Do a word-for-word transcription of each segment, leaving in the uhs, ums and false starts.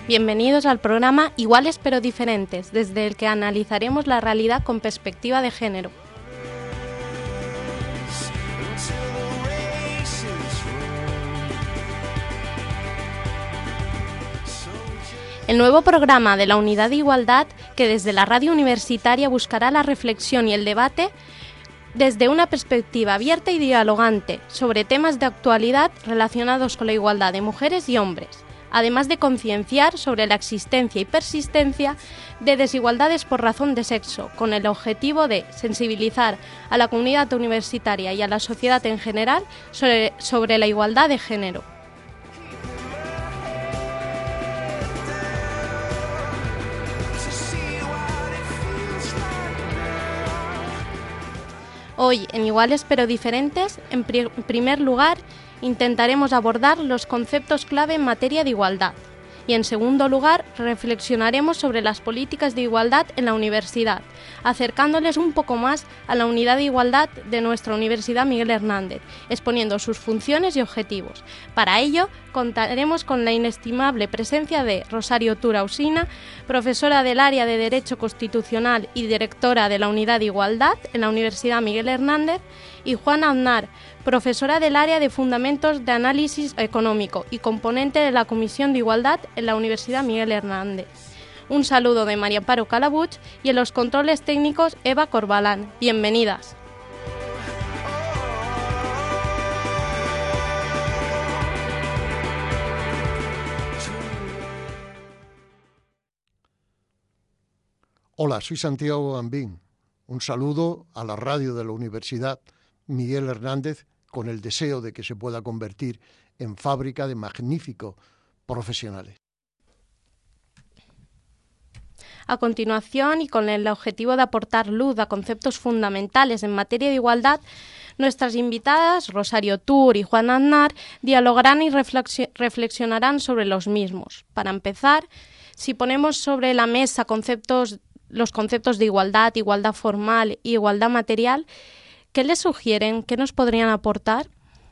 Bienvenidos al programa Iguales pero Diferentes, desde el que analizaremos la realidad con perspectiva de género. El nuevo programa de la Unidad de Igualdad, que desde la radio universitaria buscará la reflexión y el debate desde una perspectiva abierta y dialogante sobre temas de actualidad relacionados con la igualdad de mujeres y hombres, además de concienciar sobre la existencia y persistencia de desigualdades por razón de sexo, con el objetivo de sensibilizar a la comunidad universitaria y a la sociedad en general sobre, sobre la igualdad de género. Hoy, en Iguales pero Diferentes, en pri- primer lugar, intentaremos abordar los conceptos clave en materia de igualdad y, en segundo lugar, reflexionaremos sobre las políticas de igualdad en la universidad, acercándoles un poco más a la unidad de igualdad de nuestra Universidad Miguel Hernández, exponiendo sus funciones y objetivos. Para ello, contaremos con la inestimable presencia de Rosario Tura Usina, profesora del área de Derecho Constitucional y directora de la Unidad de Igualdad en la Universidad Miguel Hernández, y Juana Aznar, profesora del área de Fundamentos de Análisis Económico y componente de la Comisión de Igualdad en la Universidad Miguel Hernández. Un saludo de María Amparo Calabuch y en los controles técnicos Eva Corbalán. Bienvenidas. Hola, soy Santiago Gambín. Un saludo a la radio de la Universidad Miguel Hernández con el deseo de que se pueda convertir en fábrica de magníficos profesionales. A continuación, y con el objetivo de aportar luz a conceptos fundamentales en materia de igualdad, nuestras invitadas, Rosario Tur y Juana Aznar, dialogarán y reflexionarán sobre los mismos. Para empezar, si ponemos sobre la mesa conceptos, los conceptos de igualdad, igualdad formal y igualdad material, ¿qué les sugieren? ¿Qué nos podrían aportar?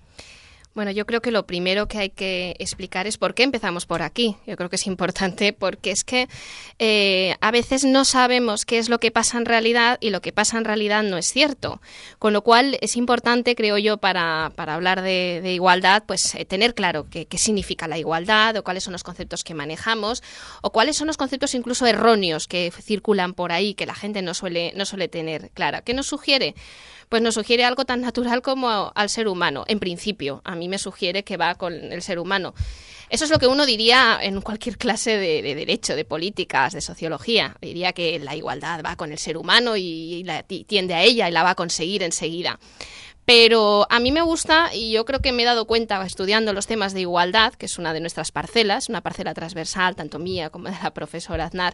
Bueno, yo creo que lo primero que hay que explicar es por qué empezamos por aquí. Yo creo que es importante porque es que eh, a veces no sabemos qué es lo que pasa en realidad y lo que pasa en realidad no es cierto. Con lo cual es importante, creo yo, para, para hablar de, de igualdad, pues eh, tener claro qué, qué significa la igualdad o cuáles son los conceptos que manejamos o cuáles son los conceptos incluso erróneos que circulan por ahí que la gente no suele, no suele tener clara. ¿Qué nos sugiere? Pues nos sugiere algo tan natural como al ser humano, en principio. A mí me sugiere que va con el ser humano. Eso es lo que uno diría en cualquier clase de, de derecho, de políticas, de sociología. Diría que la igualdad va con el ser humano y, y la, y tiende a ella y la va a conseguir enseguida. Pero a mí me gusta, y yo creo que me he dado cuenta estudiando los temas de igualdad, que es una de nuestras parcelas, una parcela transversal, tanto mía como de la profesora Aznar,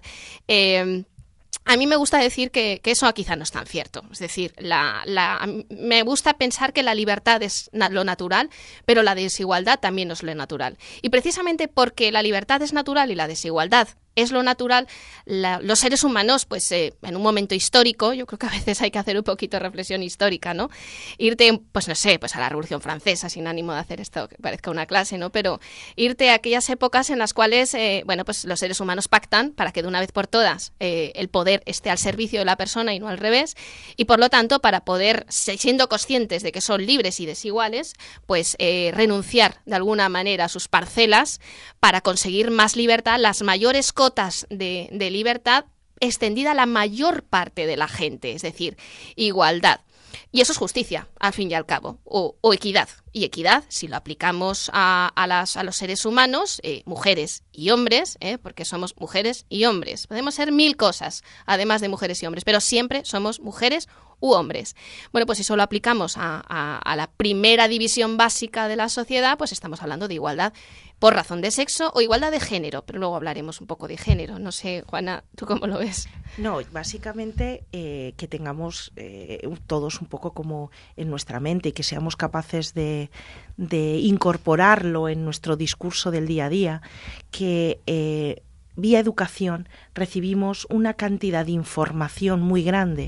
eh, a mí me gusta decir que, que eso quizá no es tan cierto. Es decir, la, la, me gusta pensar que la libertad es na- lo natural, pero la desigualdad también es lo natural. Y precisamente porque la libertad es natural y la desigualdad es lo natural, la, los seres humanos, pues eh, en un momento histórico, yo creo que a veces hay que hacer un poquito de reflexión histórica, ¿no? Irte, pues no sé, pues a la Revolución Francesa, sin ánimo de hacer esto que parezca una clase, ¿no? Pero irte a aquellas épocas en las cuales, eh, bueno, pues los seres humanos pactan para que de una vez por todas eh, el poder esté al servicio de la persona y no al revés, y por lo tanto, para poder, siendo conscientes de que son libres y desiguales, pues eh, renunciar de alguna manera a sus parcelas para conseguir más libertad, las mayores cosas cotas de, de libertad extendida a la mayor parte de la gente, es decir, igualdad. Y eso es justicia, al fin y al cabo, o, o equidad. Y equidad, si lo aplicamos a, a, las, a los seres humanos, eh, mujeres y hombres, eh, porque somos mujeres y hombres. Podemos ser mil cosas, además de mujeres y hombres, pero siempre somos mujeres u hombres. Bueno, pues si solo aplicamos a, a, a la primera división básica de la sociedad, pues estamos hablando de igualdad por razón de sexo o igualdad de género, pero luego hablaremos un poco de género. No sé, Juana, ¿tú cómo lo ves? No, básicamente eh, que tengamos eh, todos un poco como en nuestra mente y que seamos capaces de, de incorporarlo en nuestro discurso del día a día, que eh, vía educación recibimos una cantidad de información muy grande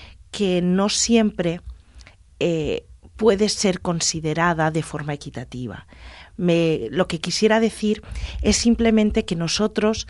que no siempre eh, puede ser considerada de forma equitativa. Me, lo que quisiera decir es simplemente que nosotros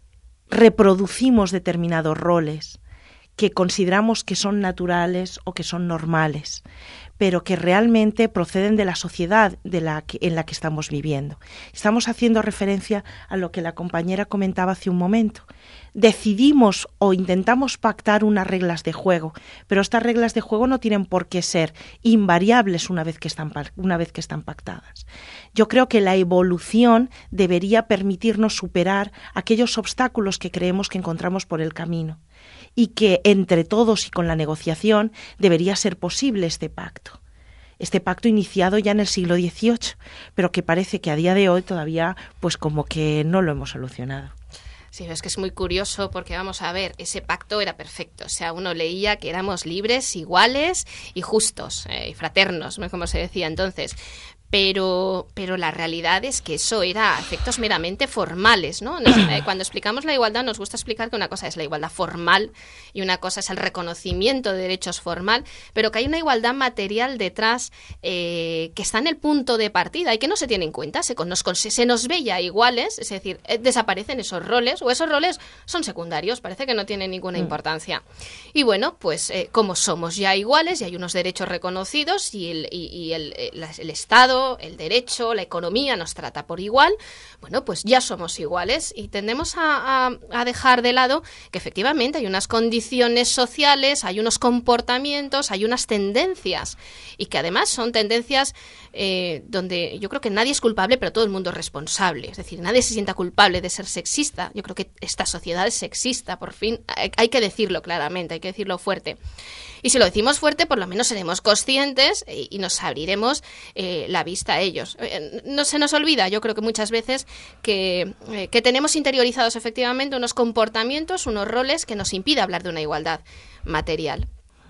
reproducimos determinados roles que consideramos que son naturales o que son normales, pero que realmente proceden de la sociedad de la que, en la que estamos viviendo. Estamos haciendo referencia a lo que la compañera comentaba hace un momento. Decidimos o intentamos pactar unas reglas de juego, pero estas reglas de juego no tienen por qué ser invariables una vez que están, una vez que están pactadas. Yo creo que la evolución debería permitirnos superar aquellos obstáculos que creemos que encontramos por el camino, y que entre todos y con la negociación debería ser posible este pacto. Este pacto iniciado ya en el siglo dieciocho, pero que parece que a día de hoy todavía pues como que no lo hemos solucionado. Sí, es que es muy curioso porque, vamos a ver, ese pacto era perfecto. O sea, uno leía que éramos libres, iguales y justos, eh, y fraternos, ¿no? Como se decía entonces. Pero, pero la realidad es que eso era efectos meramente formales, ¿no? Nos, eh, cuando explicamos la igualdad nos gusta explicar que una cosa es la igualdad formal y una cosa es el reconocimiento de derechos formal, pero que hay una igualdad material detrás eh, que está en el punto de partida y que no se tiene en cuenta. Se nos, se nos ve ya iguales, es decir, eh, desaparecen esos roles o esos roles son secundarios, parece que no tienen ninguna mm. importancia. Y bueno, pues eh, como somos ya iguales y hay unos derechos reconocidos y el, y, y el, el, el Estado, el derecho, la economía nos trata por igual, bueno, pues ya somos iguales y tendemos a, a, a dejar de lado que efectivamente hay unas condiciones sociales, hay unos comportamientos, hay unas tendencias y que además son tendencias eh, donde yo creo que nadie es culpable, pero todo el mundo es responsable. Es decir, nadie se sienta culpable de ser sexista. Yo creo que esta sociedad es sexista, por fin. Hay, hay que decirlo claramente, hay que decirlo fuerte. Y si lo decimos fuerte, por lo menos seremos conscientes y, y nos abriremos eh, la vista a ellos. Eh, no se nos olvida, yo creo que muchas veces, que, eh, que tenemos interiorizados efectivamente unos comportamientos, unos roles que nos impiden hablar de una igualdad material.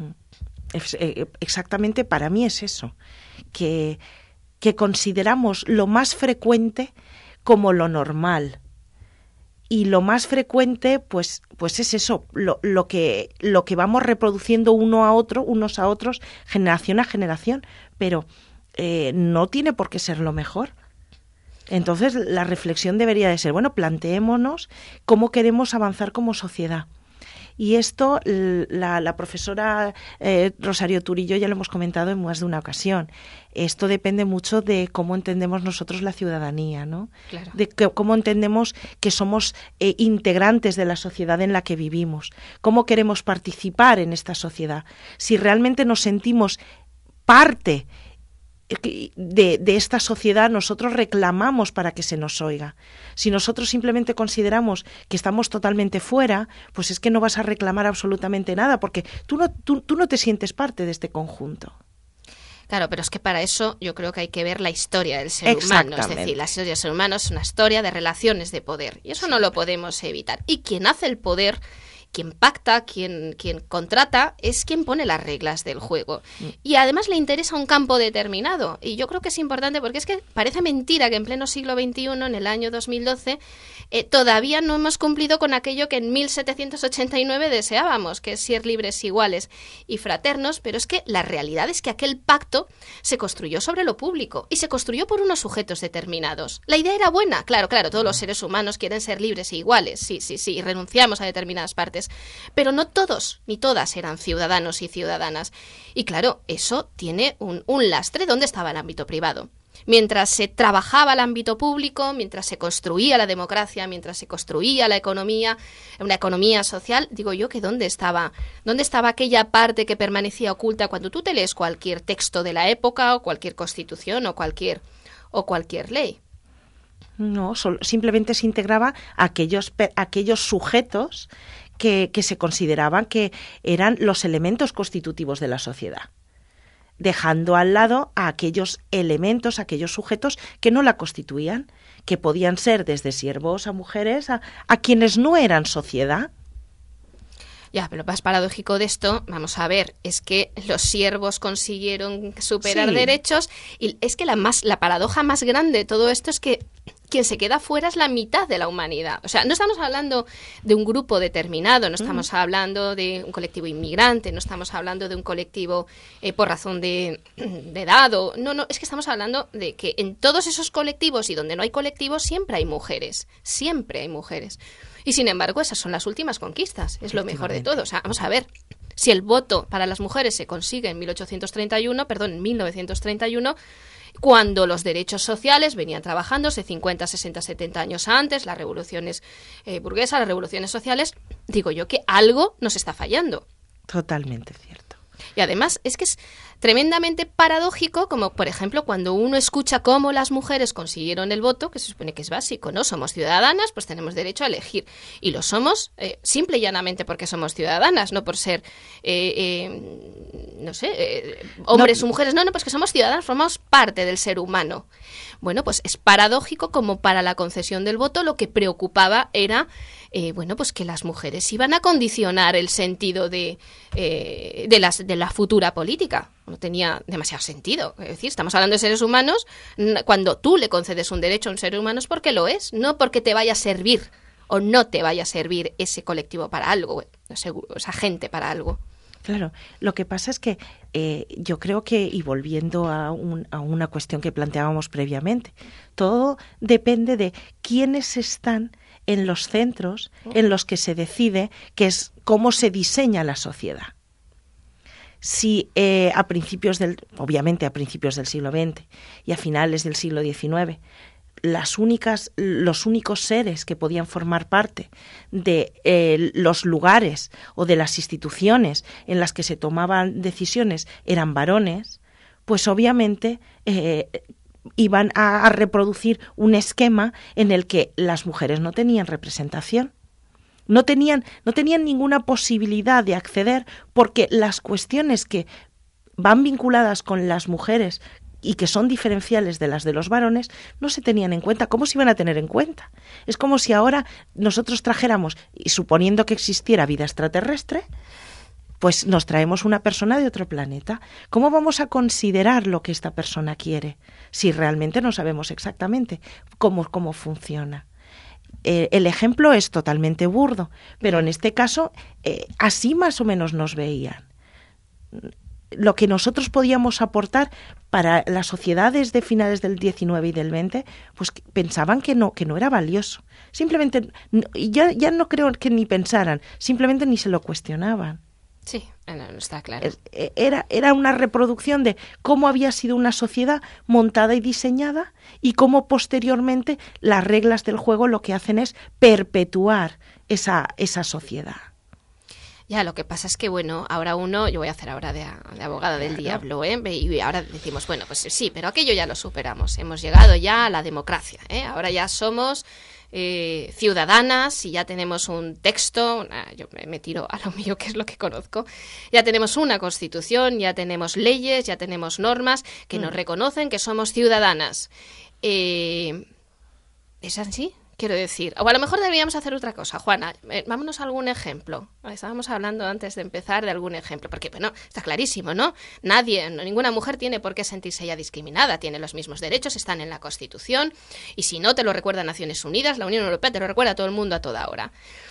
Exactamente, para mí es eso, que, que consideramos lo más frecuente como lo normal. Y lo más frecuente, pues, pues es eso, lo, lo que, lo que vamos reproduciendo uno a otro, unos a otros, generación a generación, pero eh, no tiene por qué ser lo mejor. Entonces, la reflexión debería de ser, bueno, planteémonos cómo queremos avanzar como sociedad. Y esto, la, la profesora eh, Rosario Turillo ya lo hemos comentado en más de una ocasión. Esto depende mucho de cómo entendemos nosotros la ciudadanía, ¿no? Claro. De que, cómo entendemos que somos eh, integrantes de la sociedad en la que vivimos. Cómo queremos participar en esta sociedad. Si realmente nos sentimos parte De, de esta sociedad, nosotros reclamamos para que se nos oiga. Si nosotros simplemente consideramos que estamos totalmente fuera, pues es que no vas a reclamar absolutamente nada, porque tú no, tú, tú no te sientes parte de este conjunto. Claro, pero es que para eso yo creo que hay que ver la historia del ser humano. Es decir, la historia del ser humano es una historia de relaciones de poder, y eso no lo podemos evitar. Y quien hace el poder, quien pacta, quien, quien contrata, es quien pone las reglas del juego. Y además le interesa un campo determinado. Y yo creo que es importante porque es que parece mentira que en pleno siglo veintiuno, en el año dos mil doce, eh, todavía no hemos cumplido con aquello que en mil setecientos ochenta y nueve deseábamos, que es ser libres, iguales y fraternos, pero es que la realidad es que aquel pacto se construyó sobre lo público y se construyó por unos sujetos determinados. La idea era buena, claro, claro, todos los seres humanos quieren ser libres e iguales, sí, sí, sí, y renunciamos a determinadas partes. Pero no todos ni todas eran ciudadanos y ciudadanas. Y claro, eso tiene un, un lastre. ¿Dónde estaba el ámbito privado? Mientras se trabajaba el ámbito público, mientras se construía la democracia, mientras se construía la economía, una economía social, digo yo que ¿dónde estaba? ¿Dónde estaba aquella parte que permanecía oculta cuando tú te lees cualquier texto de la época o cualquier constitución o cualquier, o cualquier ley? No, solo, simplemente se integraba a aquellos, aquellos sujetos que, que se consideraban que eran los elementos constitutivos de la sociedad, dejando al lado a aquellos elementos, a aquellos sujetos que no la constituían, que podían ser desde siervos a mujeres, a, a quienes no eran sociedad. Ya, pero lo más paradójico de esto, vamos a ver, es que los siervos consiguieron superar sí. derechos y es que la más la paradoja más grande de todo esto es que quien se queda fuera es la mitad de la humanidad. O sea, no estamos hablando de un grupo determinado, no estamos mm. hablando de un colectivo inmigrante, no estamos hablando de un colectivo eh, por razón de, de edad. O, no, no, es que estamos hablando de que en todos esos colectivos y donde no hay colectivos siempre hay mujeres, siempre hay mujeres. Y sin embargo, esas son las últimas conquistas, es lo mejor de todo. O sea, vamos a ver, si el voto para las mujeres se consigue en mil ochocientos treinta y uno, perdón, en mil novecientos treinta y uno, cuando los derechos sociales venían trabajándose cincuenta, sesenta, setenta años antes, las revoluciones eh, burguesas, las revoluciones sociales, digo yo que algo nos está fallando. Totalmente cierto. Y además es que es tremendamente paradójico, como por ejemplo cuando uno escucha cómo las mujeres consiguieron el voto, que se supone que es básico, ¿no? Somos ciudadanas, pues tenemos derecho a elegir. Y lo somos eh, simple y llanamente porque somos ciudadanas, no por ser, eh, eh, no sé, eh, hombres no. o mujeres. No, no, pues que somos ciudadanas, formamos parte del ser humano. Bueno, pues es paradójico como para la concesión del voto lo que preocupaba era, eh, bueno, pues que las mujeres iban a condicionar el sentido de, eh, de, las, de la futura política. No tenía demasiado sentido. Es decir, estamos hablando de seres humanos. Cuando tú le concedes un derecho a un ser humano es porque lo es, no porque te vaya a servir o no te vaya a servir ese colectivo para algo, esa gente para algo. Claro, lo que pasa es que eh, yo creo que, y volviendo a, un, a una cuestión que planteábamos previamente, todo depende de quiénes están en los centros en los que se decide que es cómo se diseña la sociedad. Si eh, a principios del, obviamente a principios del siglo veinte y a finales del siglo diecinueve, las únicas, los únicos seres que podían formar parte de eh, los lugares o de las instituciones en las que se tomaban decisiones eran varones, pues obviamente eh, iban a, a reproducir un esquema en el que las mujeres no tenían representación. No tenían, no tenían ninguna posibilidad de acceder porque las cuestiones que van vinculadas con las mujeres y que son diferenciales de las de los varones no se tenían en cuenta. ¿Cómo se iban a tener en cuenta? Es como si ahora nosotros trajéramos, y suponiendo que existiera vida extraterrestre, pues nos traemos una persona de otro planeta. ¿Cómo vamos a considerar lo que esta persona quiere si realmente no sabemos exactamente cómo, cómo funciona? Eh, el ejemplo es totalmente burdo, pero en este caso eh, así más o menos nos veían. Lo que nosotros podíamos aportar para las sociedades de finales del diecinueve y del veinte, pues pensaban que no, que no era valioso. Simplemente, ya, ya no creo que ni pensaran, simplemente ni se lo cuestionaban. Sí, no, está claro. Era, era una reproducción de cómo había sido una sociedad montada y diseñada y cómo posteriormente las reglas del juego lo que hacen es perpetuar esa, esa sociedad. Ya, lo que pasa es que, bueno, ahora uno, yo voy a hacer ahora de, de abogada del claro. diablo, ¿eh? Y ahora decimos, bueno, pues sí, pero aquello ya lo superamos, hemos llegado ya a la democracia, ¿eh? Ahora ya somos eh, ciudadanas y ya tenemos un texto, una, yo me, me tiro a lo mío, que es lo que conozco, ya tenemos una constitución, ya tenemos leyes, ya tenemos normas que mm. nos reconocen que somos ciudadanas. Eh, ¿Es así? Quiero decir, o a lo mejor deberíamos hacer otra cosa. Juana, eh, vámonos a algún ejemplo. Estábamos hablando antes de empezar de algún ejemplo, porque, bueno, está clarísimo, ¿no? Nadie, no, ninguna mujer tiene por qué sentirse ya discriminada, tiene los mismos derechos, están en la Constitución, y si no, te lo recuerda Naciones Unidas, la Unión Europea te lo recuerda a todo el mundo a toda hora.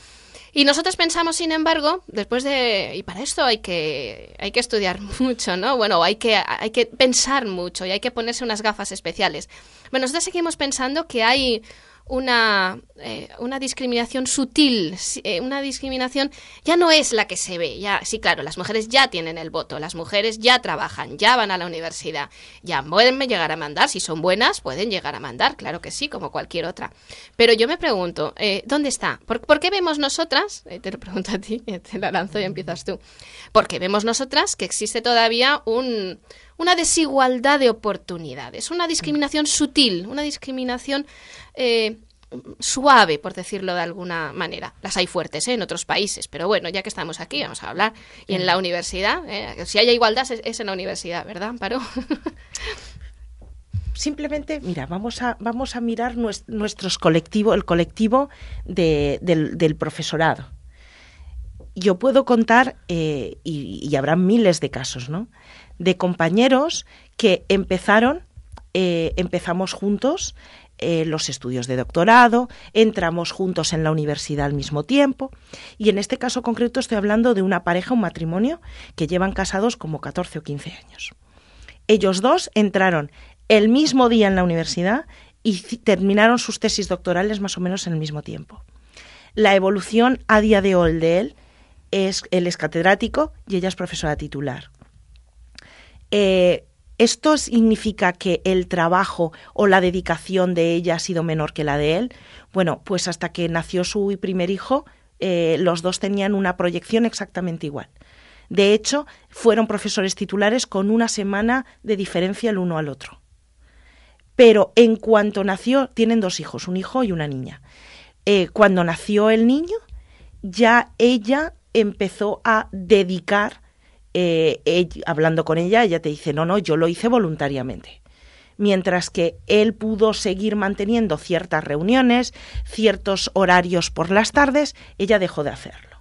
Y nosotros pensamos, sin embargo, después de... Y para esto hay que hay que estudiar mucho, ¿no? Bueno, hay que, hay que pensar mucho y hay que ponerse unas gafas especiales. Bueno, nosotros seguimos pensando que hay una, eh, una discriminación sutil, eh, una discriminación ya no es la que se ve. Ya, sí, claro, las mujeres ya tienen el voto, las mujeres ya trabajan, ya van a la universidad, ya pueden llegar a mandar, si son buenas pueden llegar a mandar, claro que sí, como cualquier otra. Pero yo me pregunto, eh, ¿dónde está? ¿Por, ¿Por qué vemos nosotras? Eh, te lo pregunto a ti, te la lanzo y empiezas tú. ¿Por qué vemos nosotras que existe todavía un... una desigualdad de oportunidades, una discriminación sutil, una discriminación eh, suave, por decirlo de alguna manera? Las hay fuertes ¿eh? en otros países, pero bueno, ya que estamos aquí, vamos a hablar. Y en la universidad, ¿eh? si hay igualdad es, es en la universidad, ¿verdad, Amparo? Simplemente, mira, vamos a vamos a mirar nuestros colectivos, el colectivo de, del, del profesorado. Yo puedo contar, eh, y, y habrá miles de casos, ¿no?, de compañeros que empezaron, eh, empezamos juntos eh, los estudios de doctorado, entramos juntos en la universidad al mismo tiempo, y en este caso concreto estoy hablando de una pareja, un matrimonio, que llevan casados como catorce o quince años. Ellos dos entraron el mismo día en la universidad y terminaron sus tesis doctorales más o menos en el mismo tiempo. La evolución a día de hoy de él es, él es catedrático y ella es profesora titular. Eh, ¿Esto significa que el trabajo o la dedicación de ella ha sido menor que la de él? Bueno, pues hasta que nació su primer hijo, eh, los dos tenían una proyección exactamente igual. De hecho, fueron profesores titulares con una semana de diferencia el uno al otro. Pero en cuanto nació, tienen dos hijos, un hijo y una niña. Eh, cuando nació el niño, ya ella empezó a dedicar, eh, ella, hablando con ella, ella te dice, no, no, yo lo hice voluntariamente. Mientras que él pudo seguir manteniendo ciertas reuniones, ciertos horarios por las tardes, ella dejó de hacerlo.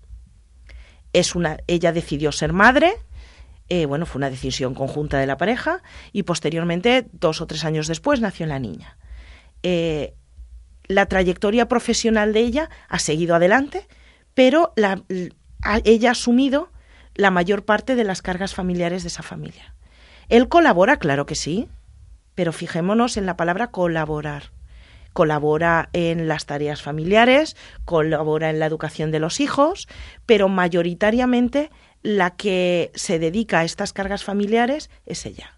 Es una, ella decidió ser madre, eh, bueno, fue una decisión conjunta de la pareja, y posteriormente, dos o tres años después, nació la niña. Eh, la trayectoria profesional de ella ha seguido adelante, pero la, la, ella ha asumido la mayor parte de las cargas familiares de esa familia. Él colabora, claro que sí, pero fijémonos en la palabra colaborar. Colabora en las tareas familiares, colabora en la educación de los hijos, pero mayoritariamente la que se dedica a estas cargas familiares es ella.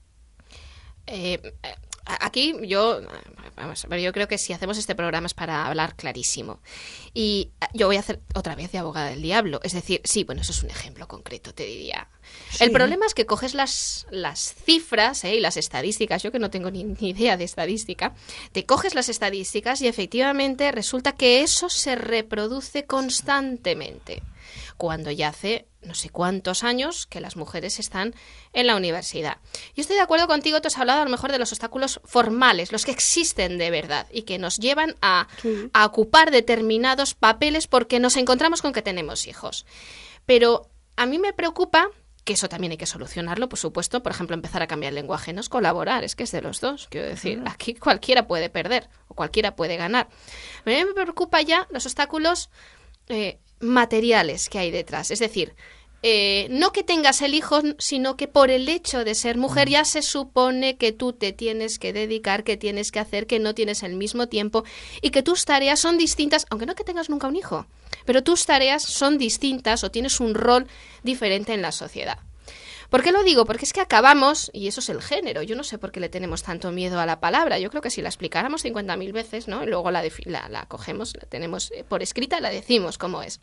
Eh, aquí yo, vamos a ver, yo creo que si hacemos este programa es para hablar clarísimo. Y yo voy a hacer otra vez de abogada del diablo. Es decir, sí, bueno, eso es un ejemplo concreto, te diría. Sí. El problema es que coges las, las cifras ¿eh? y las estadísticas, yo que no tengo ni, ni idea de estadística, te coges las estadísticas y efectivamente resulta que eso se reproduce constantemente. Cuando ya hace no sé cuántos años que las mujeres están en la universidad. Yo estoy de acuerdo contigo, tú has hablado a lo mejor de los obstáculos formales, los que existen de verdad y que nos llevan a, sí. a ocupar determinados papeles porque nos encontramos con que tenemos hijos. Pero a mí me preocupa, que eso también hay que solucionarlo, por supuesto, por ejemplo, empezar a cambiar el lenguaje, no es colaborar, es que es de los dos, quiero decir, aquí cualquiera puede perder o cualquiera puede ganar. A mí me preocupa ya los obstáculos eh, materiales que hay detrás, es decir, eh, no que tengas el hijo, sino que por el hecho de ser mujer ya se supone que tú te tienes que dedicar, que tienes que hacer, que no tienes el mismo tiempo y que tus tareas son distintas, aunque no que tengas nunca un hijo, pero tus tareas son distintas o tienes un rol diferente en la sociedad. ¿Por qué lo digo? Porque es que acabamos, y eso es el género, yo no sé por qué le tenemos tanto miedo a la palabra, yo creo que si la explicáramos cincuenta mil veces, ¿no? Y luego la, la, la cogemos, la tenemos por escrita, la decimos como es.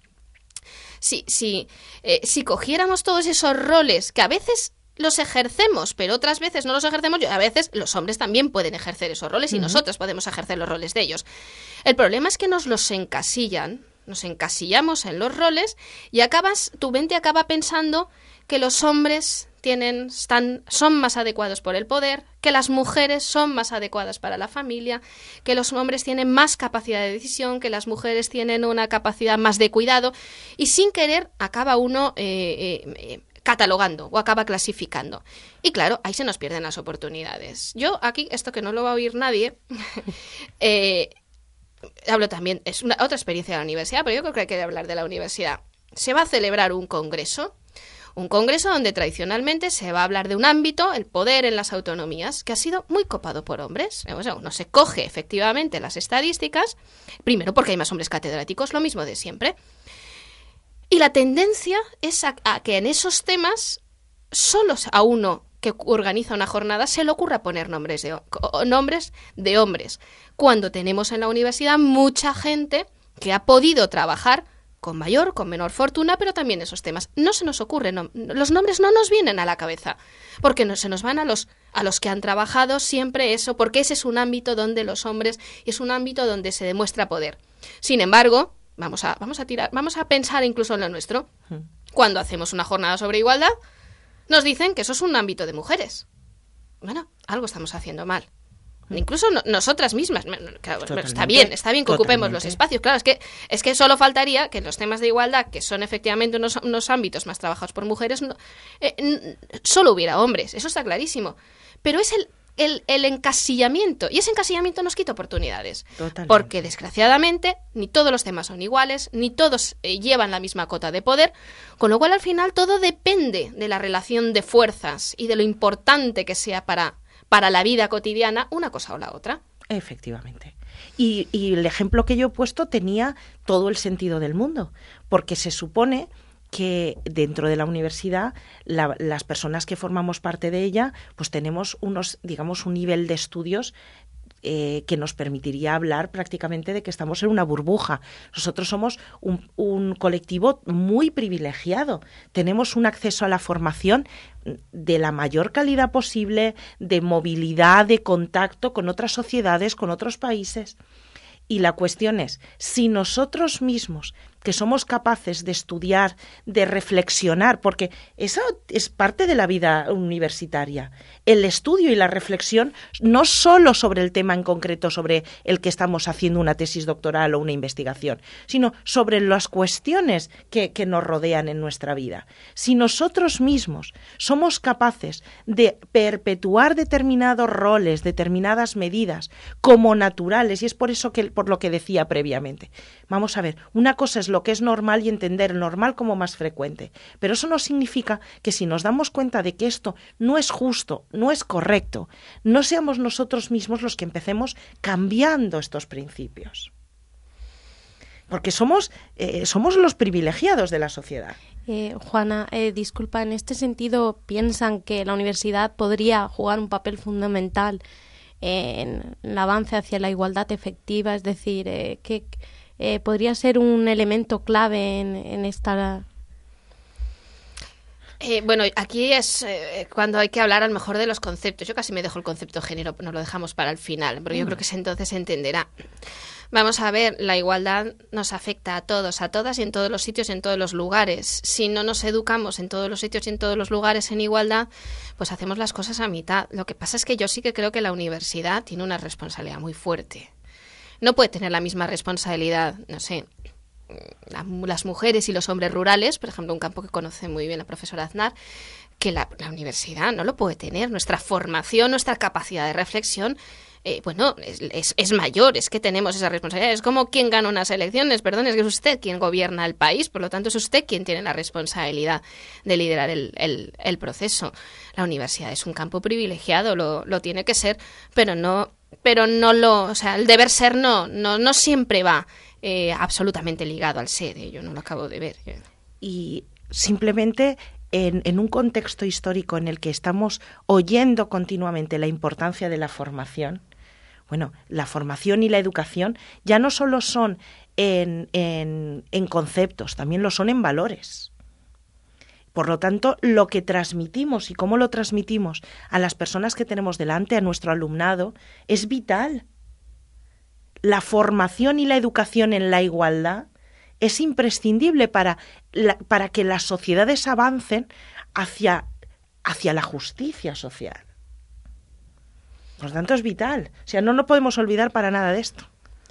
Si, si, eh, si cogiéramos todos esos roles que a veces los ejercemos, pero otras veces no los ejercemos, a veces los hombres también pueden ejercer esos roles y uh-huh. nosotros podemos ejercer los roles de ellos. El problema es que nos los encasillan, nos encasillamos en los roles y acabas, tu mente acaba pensando que los hombres tienen, están, son más adecuados por el poder, que las mujeres son más adecuadas para la familia, que los hombres tienen más capacidad de decisión, que las mujeres tienen una capacidad más de cuidado, y sin querer acaba uno eh, eh, catalogando o acaba clasificando. Y claro, ahí se nos pierden las oportunidades. Yo aquí, esto que no lo va a oír nadie, eh, hablo también, es una otra experiencia de la universidad, pero yo creo que hay que hablar de la universidad. Se va a celebrar un congreso, Un congreso donde tradicionalmente se va a hablar de un ámbito, el poder en las autonomías, que ha sido muy copado por hombres. O sea, uno se coge efectivamente las estadísticas, primero porque hay más hombres catedráticos, lo mismo de siempre. Y la tendencia es a, a que en esos temas solo a uno que organiza una jornada se le ocurra poner nombres de, nombres de hombres, cuando tenemos en la universidad mucha gente que ha podido trabajar con mayor, con menor fortuna, pero también esos temas. No se nos ocurren, no, los nombres no nos vienen a la cabeza, porque no, se nos van a los, a los que han trabajado siempre eso, porque ese es un ámbito donde los hombres, y es un ámbito donde se demuestra poder. Sin embargo, vamos a, vamos a tirar, vamos a pensar incluso en lo nuestro. Cuando hacemos una jornada sobre igualdad, nos dicen que eso es un ámbito de mujeres. Bueno, algo estamos haciendo mal. Incluso no, nosotras mismas, claro, está bien, está bien que ocupemos los espacios, claro, es que es que solo faltaría que los temas de igualdad, que son efectivamente unos, unos ámbitos más trabajados por mujeres, no, eh, solo hubiera hombres, eso está clarísimo, pero es el el, el encasillamiento. Y ese encasillamiento nos quita oportunidades. Totalmente. Porque, desgraciadamente, ni todos los temas son iguales, ni todos eh, llevan la misma cota de poder, con lo cual, al final, todo depende de la relación de fuerzas y de lo importante que sea para, para la vida cotidiana una cosa o la otra. Efectivamente. Y, y el ejemplo que yo he puesto tenía todo el sentido del mundo, porque se supone que dentro de la universidad la, las personas que formamos parte de ella pues tenemos unos, digamos, un nivel de estudios eh, que nos permitiría hablar prácticamente de que estamos en una burbuja. Nosotros somos un, un colectivo muy privilegiado, tenemos un acceso a la formación de la mayor calidad posible, de movilidad, de contacto con otras sociedades, con otros países. Y la cuestión es, si nosotros mismos, que somos capaces de estudiar, de reflexionar, porque eso es parte de la vida universitaria, el estudio y la reflexión no solo sobre el tema en concreto sobre el que estamos haciendo una tesis doctoral o una investigación, sino sobre las cuestiones que, que nos rodean en nuestra vida. Si nosotros mismos somos capaces de perpetuar determinados roles, determinadas medidas como naturales, y es por eso que por lo que decía previamente. Vamos a ver, una cosa es lo que es normal y entender el normal como más frecuente, pero eso no significa que si nos damos cuenta de que esto no es justo, no es correcto, no seamos nosotros mismos los que empecemos cambiando estos principios. Porque somos, eh, somos los privilegiados de la sociedad. Eh, Juana, eh, disculpa, en este sentido, ¿piensan que la universidad podría jugar un papel fundamental en el avance hacia la igualdad efectiva? Es decir, eh, que eh, podría ser un elemento clave en, en esta... Eh, bueno, aquí es eh, cuando hay que hablar a lo mejor de los conceptos. Yo casi me dejo el concepto de género, nos lo dejamos para el final, porque yo creo que entonces se entenderá. Vamos a ver, la igualdad nos afecta a todos, a todas y en todos los sitios y en todos los lugares. Si no nos educamos en todos los sitios y en todos los lugares en igualdad, pues hacemos las cosas a mitad. Lo que pasa es que yo sí que creo que la universidad tiene una responsabilidad muy fuerte. No puede tener la misma responsabilidad, no sé, las mujeres y los hombres rurales, por ejemplo, un campo que conoce muy bien la profesora Aznar, que la, la universidad no lo puede tener. Nuestra formación, nuestra capacidad de reflexión, eh, bueno, es, es, es mayor, es que tenemos esa responsabilidad. Es como quien gana unas elecciones, perdón, es que es usted quien gobierna el país, por lo tanto es usted quien tiene la responsabilidad de liderar el, el, el proceso. La universidad es un campo privilegiado, lo, lo tiene que ser, pero no, pero no lo, o sea, el deber ser no, no, no siempre va eh, absolutamente ligado al ser, yo no lo acabo de ver. Y simplemente en, en un contexto histórico en el que estamos oyendo continuamente la importancia de la formación, bueno, la formación y la educación ya no solo son en, en, en conceptos, también lo son en valores. Por lo tanto, lo que transmitimos y cómo lo transmitimos a las personas que tenemos delante, a nuestro alumnado, es vital. La formación y la educación en la igualdad es imprescindible para, la, para que las sociedades avancen hacia, hacia la justicia social. Por lo tanto, es vital. O sea, no nos podemos olvidar para nada de esto.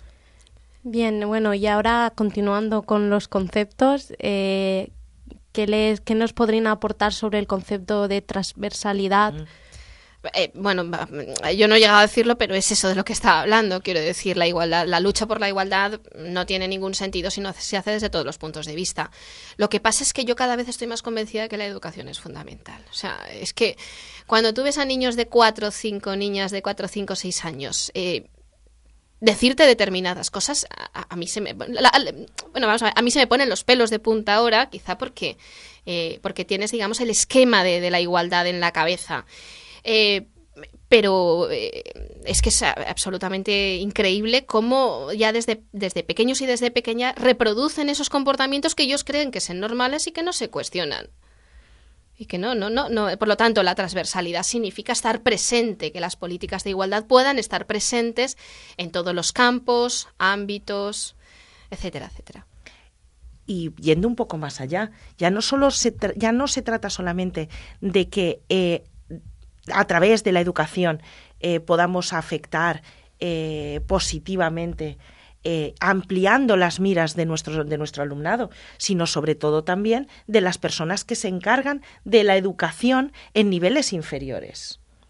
Bien, bueno, y ahora continuando con los conceptos, eh, ¿qué, les, ¿qué nos podrían aportar sobre el concepto de transversalidad? Mm. Eh, bueno, yo no he llegado a decirlo, pero es eso de lo que estaba hablando. Quiero decir, la igualdad, la lucha por la igualdad no tiene ningún sentido si no se hace desde todos los puntos de vista. Lo que pasa es que yo cada vez estoy más convencida de que la educación es fundamental. O sea, es que cuando tú ves a niños de cuatro, cinco, niñas de cuatro, cinco, seis años, eh, decirte determinadas cosas, a, a mí se me la, bueno, vamos a ver, a mí se me ponen los pelos de punta ahora, quizá porque eh, porque tienes, digamos, el esquema de, de la igualdad en la cabeza. Eh, pero eh, es que es absolutamente increíble cómo ya desde, desde pequeños y desde pequeña reproducen esos comportamientos que ellos creen que son normales y que no se cuestionan. Y que no, no, no, no. Por lo tanto, la transversalidad significa estar presente, que las políticas de igualdad puedan estar presentes en todos los campos, ámbitos, etcétera, etcétera. Y yendo un poco más allá, ya no solo se tra- ya no se trata solamente de que eh, a través de la educación eh, podamos afectar eh, positivamente, eh, ampliando las miras de nuestro, de nuestro alumnado, sino sobre todo también de las personas que se encargan de la educación en niveles inferiores.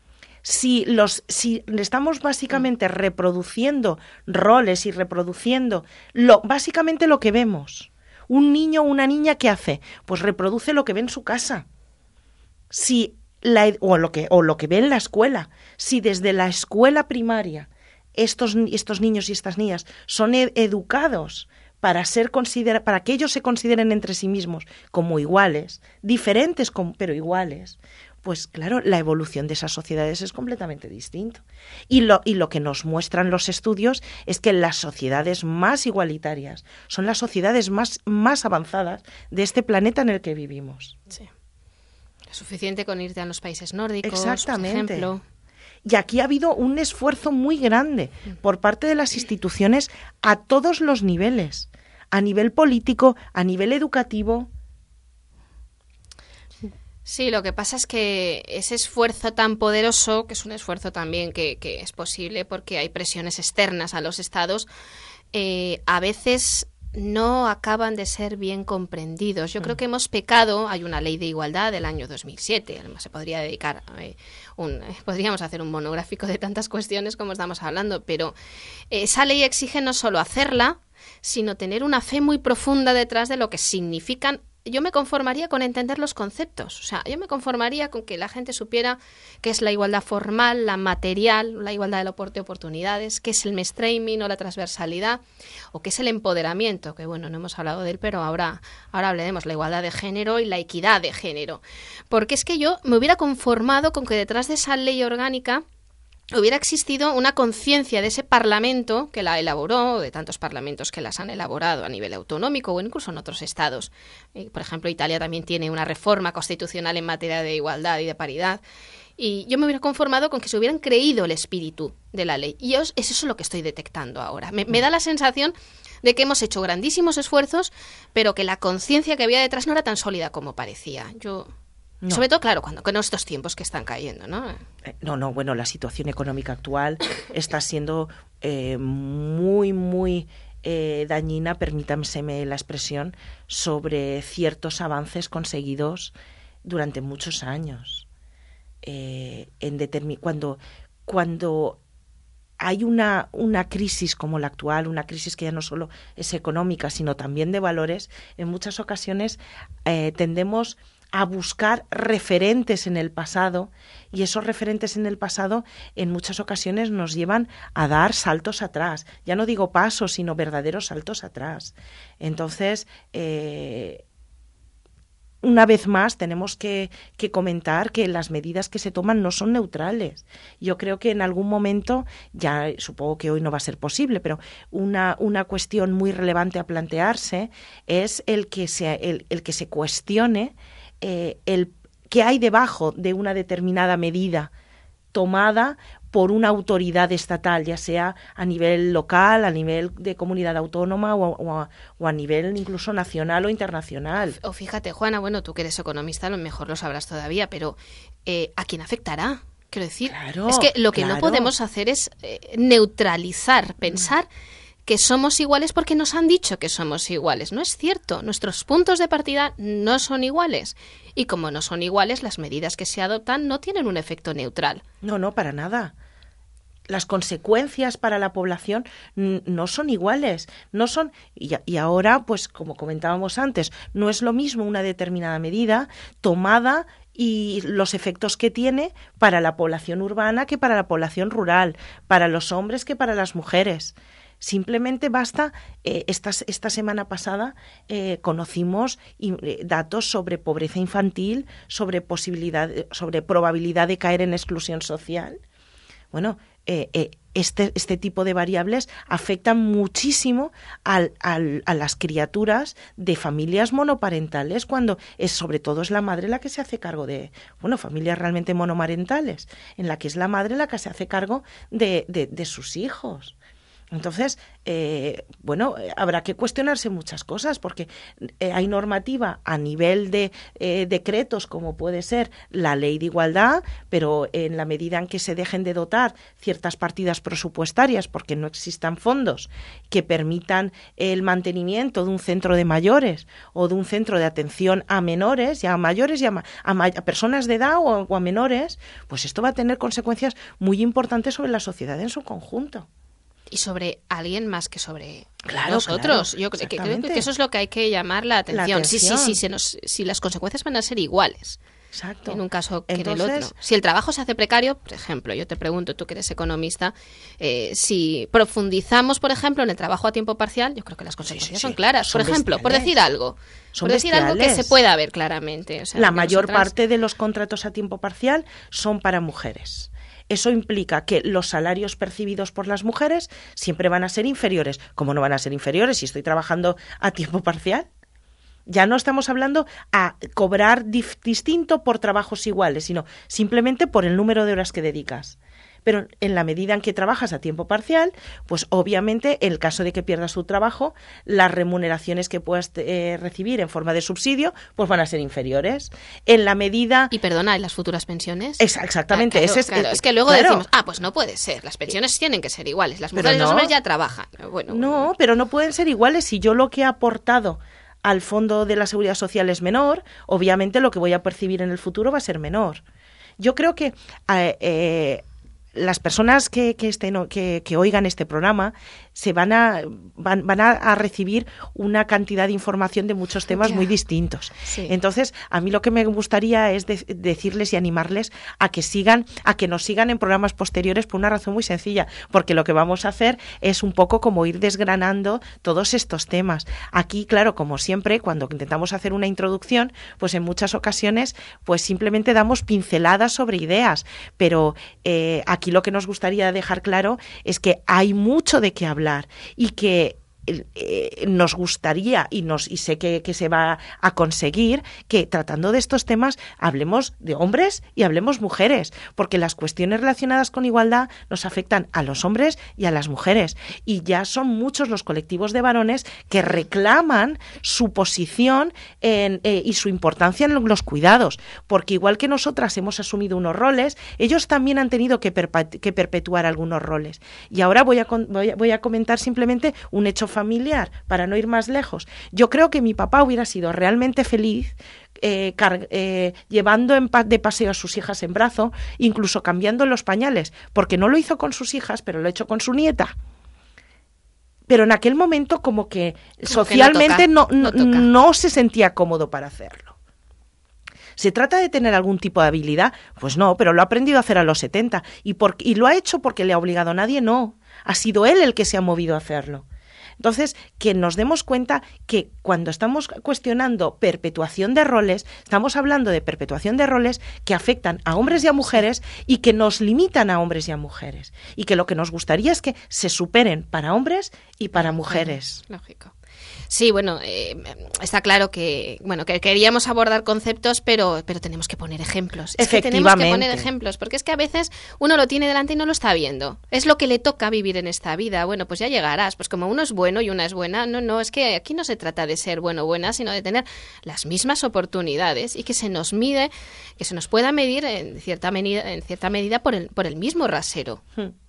Si, los, si estamos básicamente reproduciendo roles y reproduciendo lo, básicamente lo que vemos. Un niño o una niña, ¿qué hace? Pues reproduce lo que ve en su casa. Si la, o, lo que, o lo que ve en la escuela. Si desde la escuela primaria estos, estos niños y estas niñas son ed- educados para, ser considera, para que ellos se consideren entre sí mismos como iguales, diferentes como, pero iguales, pues claro, la evolución de esas sociedades es completamente distinto. Y lo, y lo que nos muestran los estudios es que las sociedades más igualitarias son las sociedades más, más avanzadas de este planeta en el que vivimos. Sí. Es suficiente con irte a los países nórdicos, Exactamente. por ejemplo. Y aquí ha habido un esfuerzo muy grande por parte de las instituciones a todos los niveles, a nivel político, a nivel educativo. Sí, lo que pasa es que ese esfuerzo tan poderoso, que es un esfuerzo también que, que es posible porque hay presiones externas a los estados, eh, a veces no acaban de ser bien comprendidos. Yo creo que hemos pecado. Hay una ley de igualdad del año dos mil siete, además se podría dedicar, eh, un, eh, podríamos hacer un monográfico de tantas cuestiones como estamos hablando, pero eh, esa ley exige no solo hacerla, sino tener una fe muy profunda detrás de lo que significan. Yo me conformaría con entender los conceptos, o sea, yo me conformaría con que la gente supiera qué es la igualdad formal, la material, la igualdad de oportunidades, qué es el mainstreaming o la transversalidad, o qué es el empoderamiento, que bueno, no hemos hablado de él, pero ahora, ahora hablaremos, la igualdad de género y la equidad de género. Porque es que yo me hubiera conformado con que detrás de esa ley orgánica hubiera existido una conciencia de ese Parlamento que la elaboró, de tantos parlamentos que las han elaborado a nivel autonómico o incluso en otros estados. Eh, por ejemplo, Italia también tiene una reforma constitucional en materia de igualdad y de paridad. Y yo me hubiera conformado con que se hubieran creído el espíritu de la ley. Y yo, es eso lo que estoy detectando ahora. Me, me da la sensación de que hemos hecho grandísimos esfuerzos, pero que la conciencia que había detrás no era tan sólida como parecía. Yo... No. Sobre todo, claro, cuando con estos tiempos que están cayendo, ¿no? No, no, bueno, la situación económica actual está siendo eh, muy, muy eh, dañina, permítanseme la expresión, sobre ciertos avances conseguidos durante muchos años. Eh, en determin- cuando, cuando hay una, una crisis como la actual, una crisis que ya no solo es económica, sino también de valores, en muchas ocasiones eh, tendemos a buscar referentes en el pasado, y esos referentes en el pasado en muchas ocasiones nos llevan a dar saltos atrás. Ya no digo pasos, sino verdaderos saltos atrás. Entonces, eh, una vez más tenemos que, que comentar que las medidas que se toman no son neutrales. Yo creo que en algún momento, ya supongo que hoy no va a ser posible, pero una, una cuestión muy relevante a plantearse es el que se, el, el que se cuestione Eh, el que hay debajo de una determinada medida tomada por una autoridad estatal, ya sea a nivel local, a nivel de comunidad autónoma o, o, a, o a nivel incluso nacional o internacional. O fíjate, Juana, bueno, tú que eres economista, a lo mejor lo sabrás todavía, pero eh, ¿a quién afectará? Quiero decir, claro, es que lo que claro. no podemos hacer es eh, neutralizar, pensar que somos iguales porque nos han dicho que somos iguales. No es cierto, nuestros puntos de partida no son iguales. Y como no son iguales, las medidas que se adoptan no tienen un efecto neutral. No, no, para nada. Las consecuencias para la población no son iguales, no son y, y ahora, pues como comentábamos antes, no es lo mismo una determinada medida tomada y los efectos que tiene para la población urbana que para la población rural, para los hombres que para las mujeres. Simplemente basta, eh, esta, esta semana pasada eh, conocimos eh, datos sobre pobreza infantil, sobre posibilidad, sobre probabilidad de caer en exclusión social. Bueno, eh, eh, este, este tipo de variables afectan muchísimo al, al, a las criaturas de familias monoparentales, cuando es sobre todo es la madre la que se hace cargo de, bueno, familias realmente monomarentales, en la que es la madre la que se hace cargo de, de, de sus hijos. Entonces, eh, bueno, habrá que cuestionarse muchas cosas porque eh, hay normativa a nivel de eh, decretos, como puede ser la Ley de Igualdad, pero en la medida en que se dejen de dotar ciertas partidas presupuestarias porque no existan fondos que permitan el mantenimiento de un centro de mayores o de un centro de atención a menores, ya a mayores y a, ma- a, ma- a personas de edad o, o a menores, pues esto va a tener consecuencias muy importantes sobre la sociedad en su conjunto. Y sobre alguien más que sobre Claro, nosotros. claro, Yo creo que, creo exactamente. que eso es lo que hay que llamar la atención. La Sí, sí, atención. sí, se nos, si las consecuencias van a ser iguales. Exacto. En un caso que Entonces, en el otro. Si el trabajo se hace precario, por ejemplo, yo te pregunto, tú que eres economista, eh, si profundizamos, por ejemplo, en el trabajo a tiempo parcial, yo creo que las consecuencias sí, sí. son claras. Son por ejemplo, por bestiales. decir algo. Son por decir algo que bestiales. se pueda ver claramente. O sea, la que mayor nosotras- parte de los contratos a tiempo parcial son para mujeres. Eso implica que los salarios percibidos por las mujeres siempre van a ser inferiores. ¿Cómo no van a ser inferiores si estoy trabajando a tiempo parcial? Ya no estamos hablando a cobrar dif- distinto por trabajos iguales, sino simplemente por el número de horas que dedicas. Pero en la medida en que trabajas a tiempo parcial, pues obviamente en el caso de que pierdas tu trabajo, las remuneraciones que puedas eh, recibir en forma de subsidio, pues van a ser inferiores. En la medida... Y perdona, ¿y las futuras pensiones? Ex- exactamente. Ah, claro, ese es, claro, eh, es que luego claro. decimos, ah, pues no puede ser, las pensiones tienen que ser iguales, las Pero mujeres y los no. hombres ya trabajan. Bueno, No, pero no pueden ser iguales. Si yo lo que he aportado al Fondo de la Seguridad Social es menor, obviamente lo que voy a percibir en el futuro va a ser menor. Yo creo que eh, eh, las personas que, que, estén, que, que oigan este programa se van a van, van a, a recibir una cantidad de información de muchos temas Ya. muy distintos. Sí. Entonces, a mí lo que me gustaría es de- decirles y animarles a que sigan, a que nos sigan en programas posteriores por una razón muy sencilla, porque lo que vamos a hacer es un poco como ir desgranando todos estos temas. Aquí, claro, como siempre, cuando intentamos hacer una introducción, pues en muchas ocasiones, pues simplemente damos pinceladas sobre ideas, pero eh, aquí lo que nos gustaría dejar claro es que hay mucho de qué hablar y que eh, nos gustaría y nos y sé que, que se va a conseguir que tratando de estos temas hablemos de hombres y hablemos mujeres, porque las cuestiones relacionadas con igualdad nos afectan a los hombres y a las mujeres, y ya son muchos los colectivos de varones que reclaman su posición en, eh, y su importancia en los cuidados, porque igual que nosotras hemos asumido unos roles, ellos también han tenido que, perpe- que perpetuar algunos roles. Y ahora voy a, con- voy a, voy a comentar simplemente un hecho familiar, para no ir más lejos. Yo creo que mi papá hubiera sido realmente feliz eh, car- eh, llevando en pa- de paseo a sus hijas en brazo, incluso cambiando los pañales, porque no lo hizo con sus hijas, pero lo ha hecho con su nieta. Pero en aquel momento como que Como socialmente que no no, no, toca, no toca. no se sentía cómodo para hacerlo. ¿Se trata de tener algún tipo de habilidad? Pues no, pero lo ha aprendido a hacer a los setenta. ¿Y, por, y lo ha hecho porque le ha obligado a nadie? No. Ha sido él el que se ha movido a hacerlo. Entonces, que nos demos cuenta que cuando estamos cuestionando perpetuación de roles, estamos hablando de perpetuación de roles que afectan a hombres y a mujeres y que nos limitan a hombres y a mujeres. Y que lo que nos gustaría es que se superen para hombres y para mujeres. Lógico. Sí, bueno, eh, está claro que bueno que queríamos abordar conceptos, pero pero tenemos que poner ejemplos. Es que tenemos que poner Efectivamente. ejemplos, porque es que a veces uno lo tiene delante y no lo está viendo. Es lo que le toca vivir en esta vida. Bueno, pues ya llegarás. Pues como uno es bueno y una es buena, no, no, es que aquí no se trata de ser bueno o buena, sino de tener las mismas oportunidades y que se nos mide, que se nos pueda medir en cierta medida, en cierta medida por el por el mismo rasero.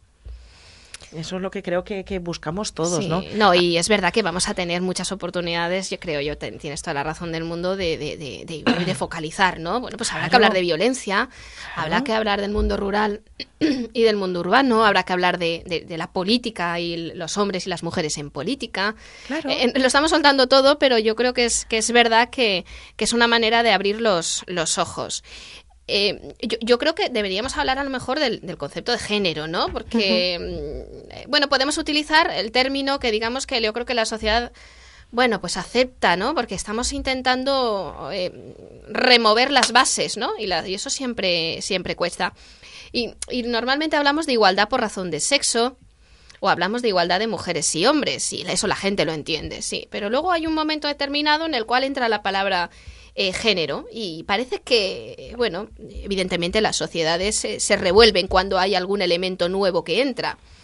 Eso es lo que creo que, que buscamos todos, Sí, ¿no? No, y es verdad que vamos a tener muchas oportunidades, yo creo, yo te- tienes toda la razón del mundo de, de, de, de, de focalizar, ¿no? Bueno, pues habrá que Claro. hablar de violencia, habrá que hablar del mundo rural y del mundo urbano, habrá que hablar de, de, de la política y los hombres y las mujeres en política. Claro. Eh, lo estamos soltando todo, pero yo creo que es, que es verdad que, que es una manera de abrir los, los ojos. Eh, yo, yo creo que deberíamos hablar a lo mejor del, del concepto de género, ¿no? Porque, uh-huh. bueno, podemos utilizar el término que digamos que yo creo que la sociedad, bueno, pues acepta, ¿no? Porque estamos intentando eh, remover las bases, ¿no? Y, la, y eso siempre, siempre cuesta. Y, y normalmente hablamos de igualdad por razón de sexo, o hablamos de igualdad de mujeres y hombres, y eso la gente lo entiende, sí. Pero luego hay un momento determinado en el cual entra la palabra eh, género, y parece que, bueno, evidentemente las sociedades se, se revuelven cuando hay algún elemento nuevo que entra.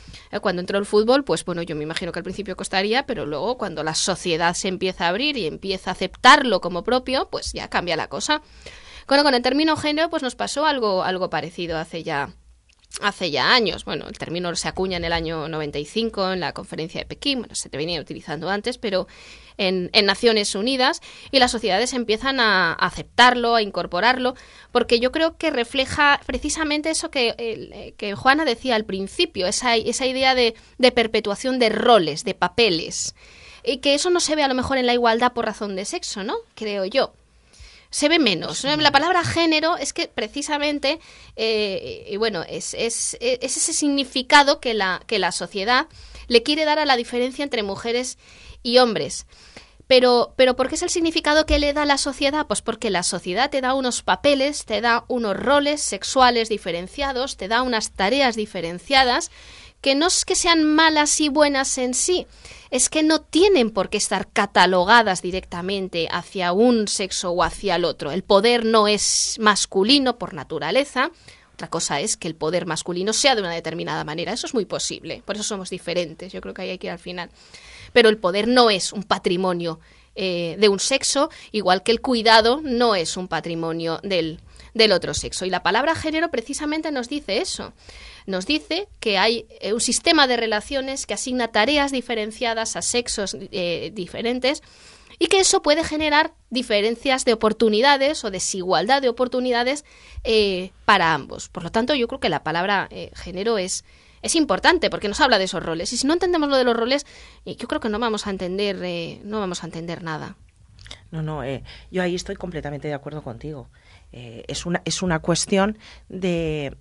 Eh, cuando entró el fútbol, pues bueno, yo me imagino que al principio costaría, pero luego cuando la sociedad se empieza a abrir y empieza a aceptarlo como propio, pues ya cambia la cosa. Bueno, con el término género, pues nos pasó algo, algo parecido hace ya... Hace ya años. Bueno, el término se acuña en el año noventa y cinco en la conferencia de Pekín, bueno, se te venía utilizando antes, pero en, en Naciones Unidas, y las sociedades empiezan a, a aceptarlo, a incorporarlo, porque yo creo que refleja precisamente eso que, eh, que Juana decía al principio, esa, esa idea de, de perpetuación de roles, de papeles, y que eso no se ve a lo mejor en la igualdad por razón de sexo, ¿no? Creo yo. Se ve menos. La palabra género es que precisamente, eh, y bueno, es, es, es ese significado que la, que la sociedad le quiere dar a la diferencia entre mujeres y hombres. Pero, pero ¿por qué es el significado que le da la sociedad? Pues porque la sociedad te da unos papeles, te da unos roles sexuales diferenciados, te da unas tareas diferenciadas, que no es que sean malas y buenas en sí, es que no tienen por qué estar catalogadas directamente hacia un sexo o hacia el otro. El poder no es masculino por naturaleza. Otra cosa es que el poder masculino sea de una determinada manera. Eso es muy posible. Por eso somos diferentes. Yo creo que ahí hay que ir al final. Pero el poder no es un patrimonio eh, de un sexo, igual que el cuidado no es un patrimonio del, del otro sexo. Y la palabra género precisamente nos dice eso. Nos dice que hay un sistema de relaciones que asigna tareas diferenciadas a sexos eh, diferentes y que eso puede generar diferencias de oportunidades o desigualdad de oportunidades eh, para ambos. Por lo tanto, yo creo que la palabra eh, género es, es importante porque nos habla de esos roles. Y si no entendemos lo de los roles, eh, yo creo que no vamos a entender, eh, no vamos a entender nada. No, no, eh, yo ahí estoy completamente de acuerdo contigo. Eh, es una es una cuestión de,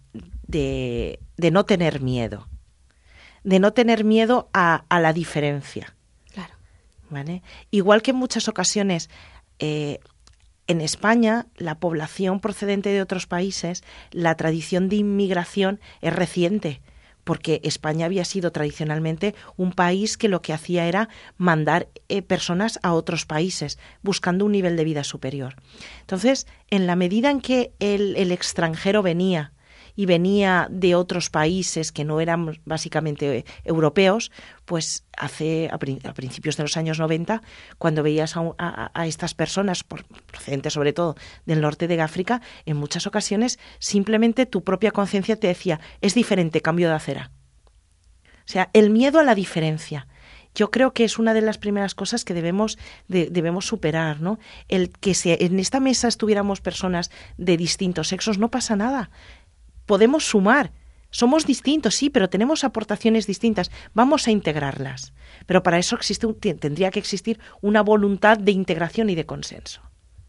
de, de no tener miedo, de no tener miedo a, a la diferencia. Claro. ¿Vale? Igual que en muchas ocasiones eh, en España, la población procedente de otros países, la tradición de inmigración es reciente, porque España había sido tradicionalmente un país que lo que hacía era mandar eh, personas a otros países, buscando un nivel de vida superior. Entonces, en la medida en que el, el extranjero venía, y venía de otros países que no eran básicamente europeos, pues hace a, a principios de los años noventa, cuando veías a, a, a estas personas, por, procedentes sobre todo del norte de África, en muchas ocasiones simplemente tu propia conciencia te decía, es diferente, cambio de acera. O sea, el miedo a la diferencia. Yo creo que es una de las primeras cosas que debemos de, debemos superar, ¿no? El que se, en esta mesa estuviéramos personas de distintos sexos, no pasa nada. Podemos sumar. Somos distintos, sí, pero tenemos aportaciones distintas. Vamos a integrarlas. Pero para eso existe un, tendría que existir una voluntad de integración y de consenso.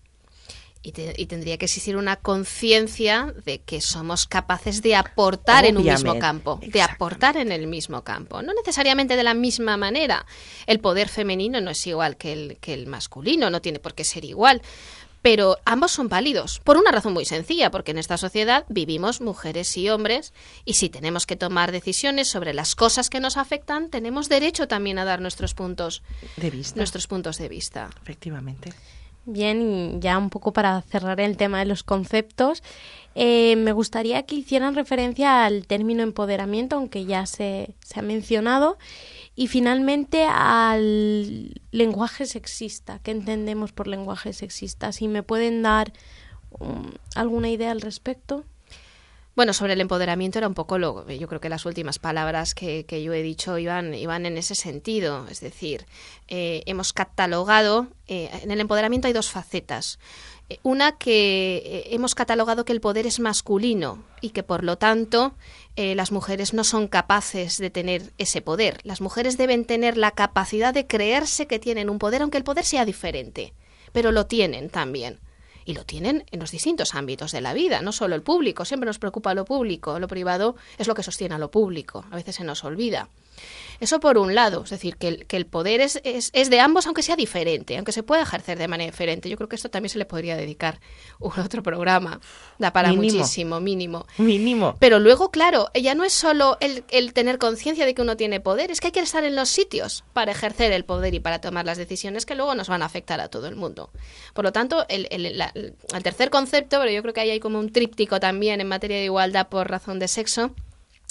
Y, te, y tendría que existir una conciencia de que somos capaces de aportar Obviamente, en un mismo campo, de aportar en el mismo campo, no necesariamente de la misma manera. El poder femenino no es igual que el, que el masculino, no tiene por qué ser igual. Pero ambos son válidos, por una razón muy sencilla, porque en esta sociedad vivimos mujeres y hombres, y si tenemos que tomar decisiones sobre las cosas que nos afectan, tenemos derecho también a dar nuestros puntos de vista. Nuestros puntos de vista. Efectivamente. Bien, y ya un poco para cerrar el tema de los conceptos, eh, me gustaría que hicieran referencia al término empoderamiento, aunque ya se, se ha mencionado, y finalmente al lenguaje sexista. ¿Qué entendemos por lenguaje sexista? Si me pueden dar um, alguna idea al respecto. Bueno, sobre el empoderamiento era un poco lo, yo creo que las últimas palabras que, que yo he dicho iban, iban en ese sentido. Es decir, eh, hemos catalogado, eh, en el empoderamiento hay dos facetas. Una que eh, hemos catalogado que el poder es masculino y que por lo tanto eh, las mujeres no son capaces de tener ese poder. Las mujeres deben tener la capacidad de creerse que tienen un poder, aunque el poder sea diferente, pero lo tienen también. Y lo tienen en los distintos ámbitos de la vida, no solo el público. Siempre nos preocupa lo público, lo privado es lo que sostiene a lo público. A veces se nos olvida. Eso por un lado, es decir, que el, que el poder es, es, es de ambos, aunque sea diferente, aunque se pueda ejercer de manera diferente. Yo creo que esto también se le podría dedicar un otro programa. Da para mínimo, muchísimo, mínimo. Mínimo. Pero luego, claro, ya no es solo el, el tener conciencia de que uno tiene poder, es que hay que estar en los sitios para ejercer el poder y para tomar las decisiones que luego nos van a afectar a todo el mundo. Por lo tanto, el, el, la, el tercer concepto, pero yo creo que ahí hay como un tríptico también en materia de igualdad por razón de sexo,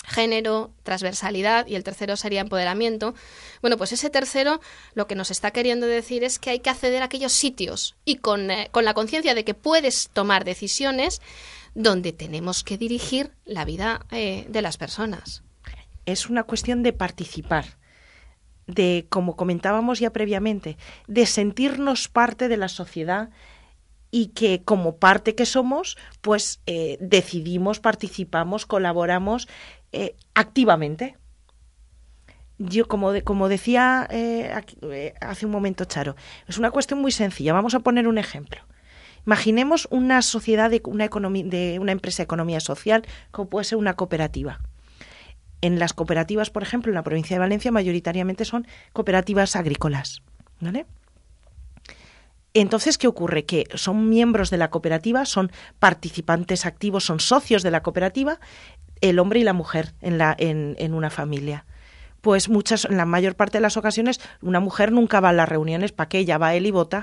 género, transversalidad, y el tercero sería empoderamiento. Bueno, pues ese tercero lo que nos está queriendo decir es que hay que acceder a aquellos sitios y con, eh, con la conciencia de que puedes tomar decisiones donde tenemos que dirigir la vida eh, de las personas. Es una cuestión de participar, de, como comentábamos ya previamente, de sentirnos parte de la sociedad y que como parte que somos, pues eh, decidimos, participamos, colaboramos eh, activamente. Yo, como, de, como decía eh, aquí, eh, hace un momento Charo, es una cuestión muy sencilla. Vamos a poner un ejemplo. Imaginemos una sociedad de una, economía, de una empresa de economía social, como puede ser una cooperativa. En las cooperativas, por ejemplo, en la provincia de Valencia, mayoritariamente son cooperativas agrícolas, ¿vale? Entonces, ¿qué ocurre? Que son miembros de la cooperativa, son participantes activos, son socios de la cooperativa, el hombre y la mujer en, la, en, en una familia. Pues muchas, en la mayor parte de las ocasiones, una mujer nunca va a las reuniones. ¿Para qué? Ella va él y vota.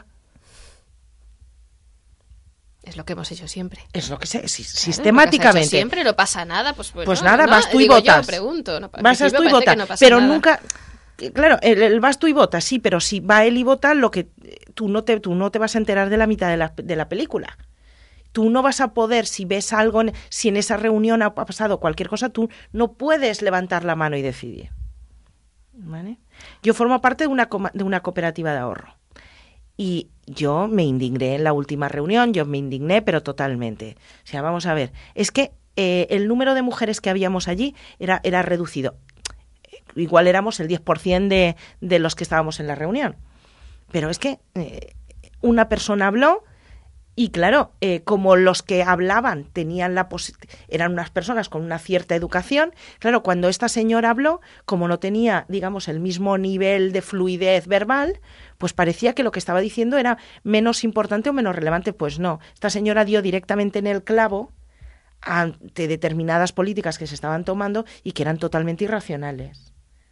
Es lo que hemos hecho siempre. Es lo que se, si, claro, sistemáticamente. Lo que siempre, no pasa nada. Pues, pues, pues no, nada, no, vas tú y digo, votas. Yo pregunto. No, vas tú y votas. No pero nada. Nunca... Claro, el, el vas tú y votas, sí, pero si va él y vota, lo que tú no te, tú no te vas a enterar de la mitad de la, de la película. Tú no vas a poder, si ves algo, si en esa reunión ha pasado cualquier cosa, tú no puedes levantar la mano y decidir. ¿Vale? Yo formo parte de una, de una cooperativa de ahorro. Y yo me indigné en la última reunión, yo me indigné, pero totalmente. O sea, vamos a ver, es que eh, el número de mujeres que habíamos allí era, era reducido. Igual éramos el diez por ciento de, de los que estábamos en la reunión. Pero es que eh, una persona habló y, claro, eh, como los que hablaban tenían la posi- eran unas personas con una cierta educación, claro, cuando esta señora habló, como no tenía, digamos, el mismo nivel de fluidez verbal, pues parecía que lo que estaba diciendo era menos importante o menos relevante. Pues no, esta señora dio directamente en el clavo ante determinadas políticas que se estaban tomando y que eran totalmente irracionales.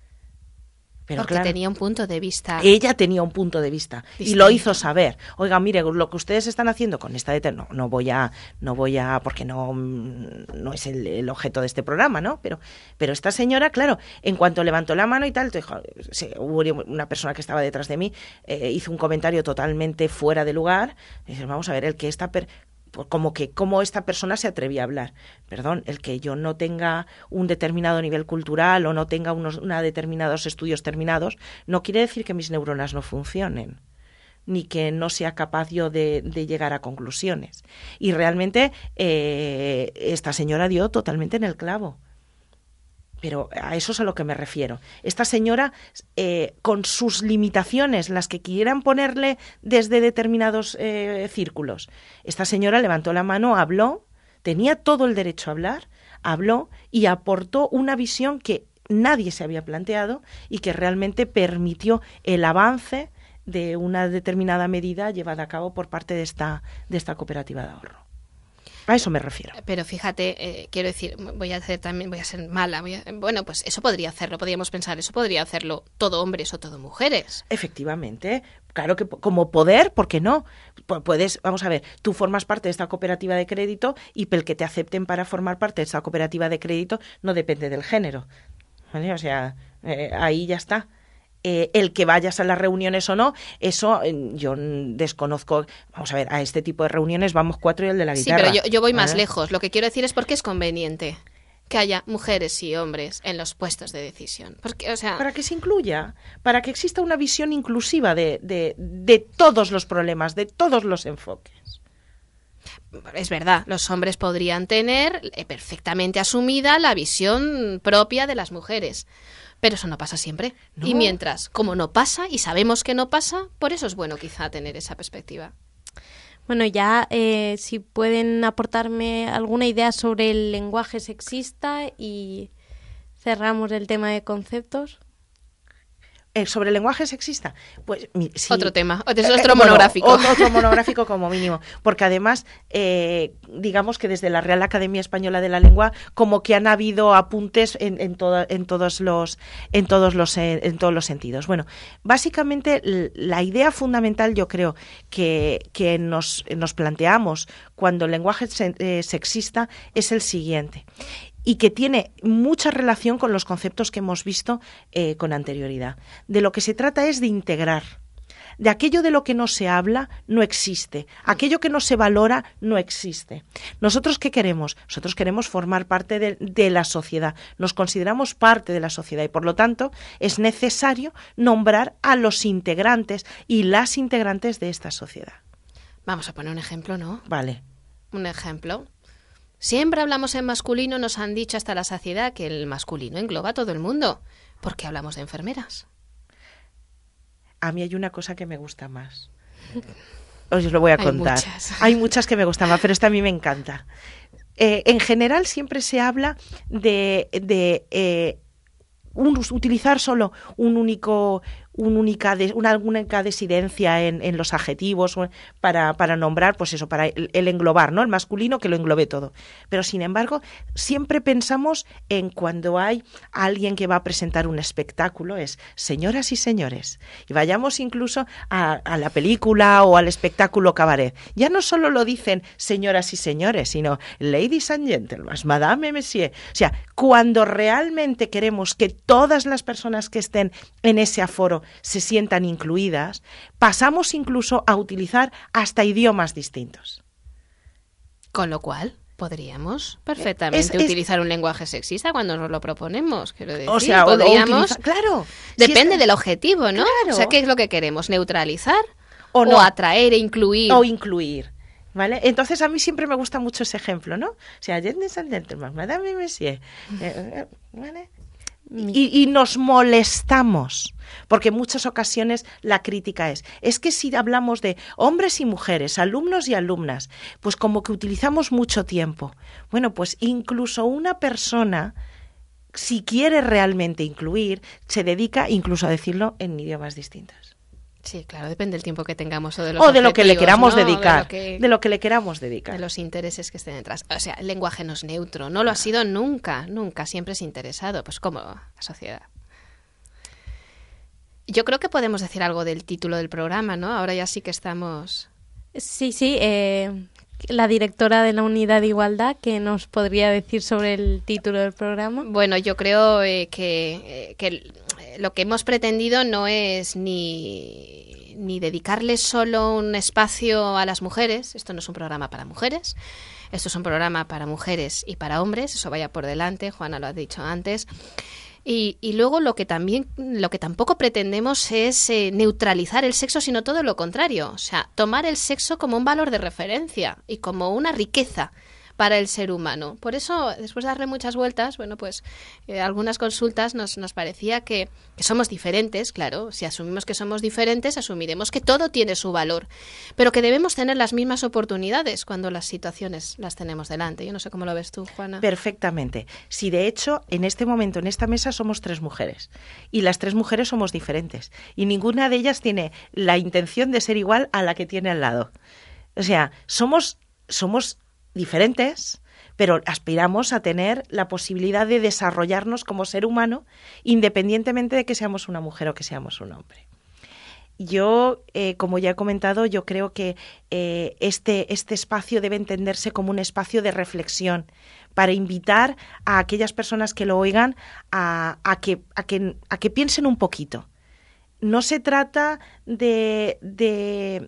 Pero porque claro, tenía un punto de vista. Ella tenía un punto de vista distinto. Y lo hizo saber. Oiga, mire, lo que ustedes están haciendo con esta deter- no, no voy a, no voy a, porque no, no es el, el objeto de este programa, ¿no? Pero, pero esta señora, claro, en cuanto levantó la mano y tal, dijo, sí, hubo una persona que estaba detrás de mí, eh, hizo un comentario totalmente fuera de lugar. Y dice, vamos a ver, el que esta per- como que cómo esta persona se atrevía a hablar. Perdón, el que yo no tenga un determinado nivel cultural o no tenga unos una determinados estudios terminados, no quiere decir que mis neuronas no funcionen, ni que no sea capaz yo de, de llegar a conclusiones. Y realmente eh, esta señora dio totalmente en el clavo. Pero a eso es a lo que me refiero. Esta señora, eh, con sus limitaciones, las que quieran ponerle desde determinados eh, círculos, esta señora levantó la mano, habló, tenía todo el derecho a hablar, habló y aportó una visión que nadie se había planteado y que realmente permitió el avance de una determinada medida llevada a cabo por parte de esta, de esta cooperativa de ahorro. A eso me refiero. Pero fíjate, eh, quiero decir, voy a hacer también, voy a ser mala. Voy a, bueno, pues eso podría hacerlo, podríamos pensar, eso podría hacerlo todo hombres o todo mujeres. Efectivamente, claro que como poder, ¿por qué no? Puedes, vamos a ver, tú formas parte de esta cooperativa de crédito y el que te acepten para formar parte de esta cooperativa de crédito no depende del género, ¿vale? O sea, eh, ahí ya está. Eh, el que vayas a las reuniones o no, eso eh, yo desconozco. Vamos a ver, a este tipo de reuniones vamos cuatro y el de la guitarra. Sí, pero yo, yo voy más ¿vale? lejos. Lo que quiero decir es por qué es conveniente que haya mujeres y hombres en los puestos de decisión. Porque, o sea... Para que se incluya, para que exista una visión inclusiva de, de, de todos los problemas, de todos los enfoques. Es verdad, los hombres podrían tener eh, perfectamente asumida la visión propia de las mujeres. Pero eso no pasa siempre. No. Y mientras, como no pasa, y sabemos que no pasa, por eso es bueno quizá tener esa perspectiva. Bueno, ya eh, si pueden aportarme alguna idea sobre el lenguaje sexista y cerramos el tema de conceptos. Eh, sobre el lenguaje sexista, pues sí, otro tema, es otro eh, monográfico. Bueno, otro monográfico como mínimo, porque además, eh, digamos que desde la Real Academia Española de la Lengua, como que han habido apuntes en, en, todo, en todos los, en todos los, en todos los sentidos. Bueno, básicamente la idea fundamental, yo creo que, que nos, nos planteamos cuando el lenguaje sexista es el siguiente. y que tiene mucha relación con los conceptos que hemos visto eh, con anterioridad. De lo que se trata es de integrar. De aquello de lo que no se habla, no existe. Aquello que no se valora, no existe. ¿Nosotros qué queremos? Nosotros queremos formar parte de, de la sociedad. Nos consideramos parte de la sociedad y, por lo tanto, es necesario nombrar a los integrantes y las integrantes de esta sociedad. Vamos a poner un ejemplo, ¿no? Vale. Un ejemplo. Siempre hablamos en masculino, nos han dicho hasta la saciedad que el masculino engloba a todo el mundo. ¿Por qué hablamos de enfermeras? A mí hay una cosa que me gusta más. Os lo voy a contar. Hay muchas. Hay muchas que me gustan más, pero esta a mí me encanta. Eh, en general siempre se habla de, de eh, un, utilizar solo un único, un única de, una única desidencia en, en los adjetivos para, para nombrar, pues eso, para el, el englobar, ¿no? El masculino que lo englobe todo. Pero sin embargo, siempre pensamos en cuando hay alguien que va a presentar un espectáculo, es señoras y señores. Y vayamos incluso a, a la película o al espectáculo cabaret. Ya no solo lo dicen señoras y señores, sino ladies and gentlemen, madame, monsieur. O sea, cuando realmente queremos que todas las personas que estén en ese aforo se sientan incluidas, pasamos incluso a utilizar hasta idiomas distintos. Con lo cual, podríamos perfectamente Es- es- utilizar un lenguaje sexista cuando nos lo proponemos, quiero decir. O sea, o- o podríamos... utiliza- claro. Depende Si es- del objetivo, ¿no? Claro. O sea, ¿qué es lo que queremos? ¿Neutralizar? O ¿O, no. atraer e incluir? O incluir. ¿Vale? Entonces a mí siempre me gusta mucho ese ejemplo, ¿no? O sea, ladies and gentlemen, madame y monsieur. Eh, eh, ¿Vale? Y, y nos molestamos, porque en muchas ocasiones la crítica es, es que si hablamos de hombres y mujeres, alumnos y alumnas, pues como que utilizamos mucho tiempo. Bueno, pues incluso una persona, si quiere realmente incluir, se dedica incluso a decirlo en idiomas distintos. Sí, claro, depende del tiempo que tengamos o de los O de lo que le objetivos, queramos ¿no? dedicar, De lo que- de lo que le queramos dedicar. de los intereses que estén detrás. O sea, el lenguaje no es neutro, no lo ha sido nunca, nunca, siempre es interesado, pues como la sociedad. Yo creo que podemos decir algo del título del programa, ¿no? Ahora ya sí que estamos... Sí, sí, eh, la directora de la Unidad de Igualdad, que nos podría decir sobre el título del programa. Bueno, yo creo eh, que, eh, que el- lo que hemos pretendido no es ni, ni dedicarle solo un espacio a las mujeres. Esto no es un programa para mujeres. Esto es un programa para mujeres y para hombres. Eso vaya por delante. Juana lo ha dicho antes. Y, y luego lo que también, lo que tampoco pretendemos es eh, neutralizar el sexo, sino todo lo contrario. O sea, tomar el sexo como un valor de referencia y como una riqueza para el ser humano. Por eso, después de darle muchas vueltas, bueno, pues eh, algunas consultas nos, nos parecía que, que somos diferentes, claro. Si asumimos que somos diferentes, asumiremos que todo tiene su valor, pero que debemos tener las mismas oportunidades cuando las situaciones las tenemos delante. Yo no sé cómo lo ves tú, Juana. Perfectamente. Si de hecho en este momento, en esta mesa, somos tres mujeres y las tres mujeres somos diferentes y ninguna de ellas tiene la intención de ser igual a la que tiene al lado. O sea, somos, somos diferentes, pero aspiramos a tener la posibilidad de desarrollarnos como ser humano independientemente de que seamos una mujer o que seamos un hombre. Yo, eh, como ya he comentado, yo creo que eh, este, este espacio debe entenderse como un espacio de reflexión para invitar a aquellas personas que lo oigan a, a, que, a, que, a que piensen un poquito. No se trata de... de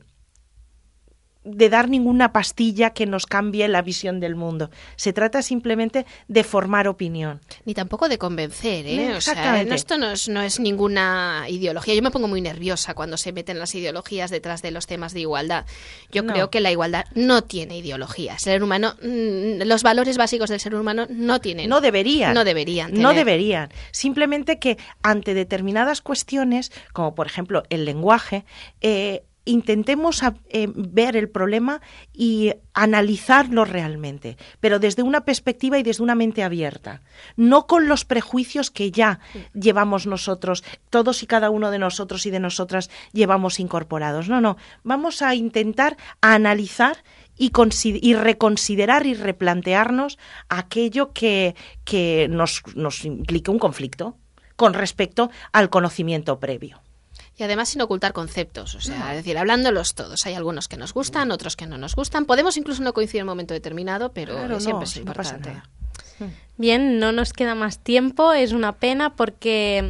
de dar ninguna pastilla que nos cambie la visión del mundo. Se trata simplemente de formar opinión. Ni tampoco de convencer, ¿eh? O sea, Exactamente. no, esto no es, no es ninguna ideología. Yo me pongo muy nerviosa cuando se meten las ideologías detrás de los temas de igualdad. Yo No. creo que la igualdad no tiene ideología. El ser humano, mm, los valores básicos del ser humano no tienen. No deberían. No deberían No tener. deberían. Simplemente que ante determinadas cuestiones, como por ejemplo el lenguaje, eh, intentemos a, eh, ver el problema y analizarlo realmente, pero desde una perspectiva y desde una mente abierta, no con los prejuicios que ya llevamos nosotros, todos y cada uno de nosotros y de nosotras llevamos incorporados. No, no, vamos a intentar analizar y, consi- y reconsiderar y replantearnos aquello que, que nos, nos implique un conflicto con respecto al conocimiento previo. Y además sin ocultar conceptos, o sea, es decir, hablándolos todos. Hay algunos que nos gustan, otros que no nos gustan. Podemos incluso no coincidir en un momento determinado, pero Claro, siempre no, es sí, no pasa importante. nada. Bien, no nos queda más tiempo, es una pena porque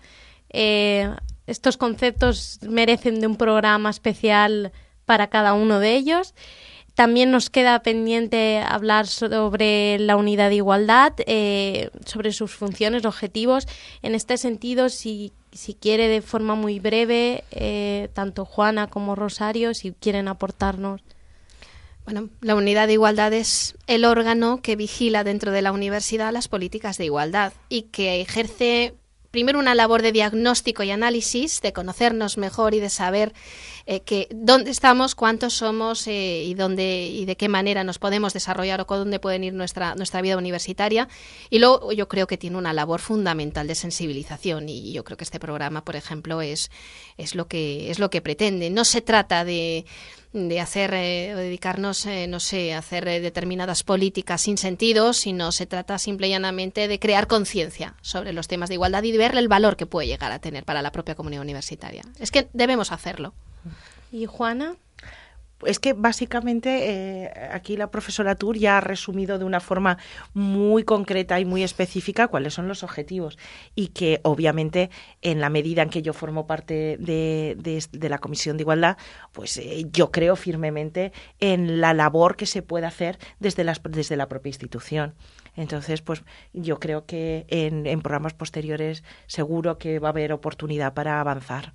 eh, estos conceptos merecen de un programa especial para cada uno de ellos. También nos queda pendiente hablar sobre la unidad de igualdad, eh, sobre sus funciones, objetivos. En este sentido, si, si quiere de forma muy breve, eh, tanto Juana como Rosario, si quieren aportarnos. Bueno, la unidad de igualdad es el órgano que vigila dentro de la universidad las políticas de igualdad y que ejerce primero una labor de diagnóstico y análisis, de conocernos mejor y de saber eh, que dónde estamos, cuántos somos eh, y dónde y de qué manera nos podemos desarrollar o con dónde pueden ir nuestra nuestra vida universitaria. Y luego yo creo que tiene una labor fundamental de sensibilización y yo creo que este programa, por ejemplo, es es lo que es lo que pretende. No se trata de de hacer, eh, dedicarnos, eh, no sé, a hacer eh, determinadas políticas sin sentido, sino se trata simple y llanamente de crear conciencia sobre los temas de igualdad y de ver el valor que puede llegar a tener para la propia comunidad universitaria. Es que debemos hacerlo. ¿Y Juana? Es que básicamente eh, aquí la profesora Tur ya ha resumido de una forma muy concreta y muy específica cuáles son los objetivos y que obviamente en la medida en que yo formo parte de, de, de la Comisión de Igualdad, pues eh, yo creo firmemente en la labor que se puede hacer desde, las, desde la propia institución. Entonces, pues yo creo que en, en programas posteriores seguro que va a haber oportunidad para avanzar.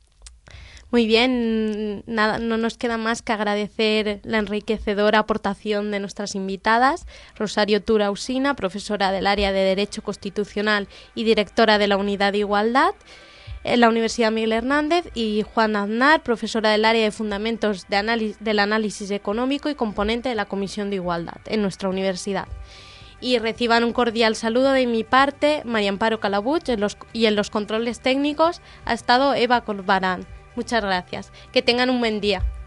Muy bien, nada, no nos queda más que agradecer la enriquecedora aportación de nuestras invitadas, Rosario Tura Usina, profesora del área de Derecho Constitucional y directora de la Unidad de Igualdad en la Universidad Miguel Hernández, y Juana Aznar, profesora del área de Fundamentos de Análisis, del Análisis Económico y componente de la Comisión de Igualdad en nuestra universidad. Y reciban un cordial saludo de mi parte, María Amparo Calabuch, en los, y en los controles técnicos ha estado Eva Corbarán. Muchas gracias. Que tengan un buen día.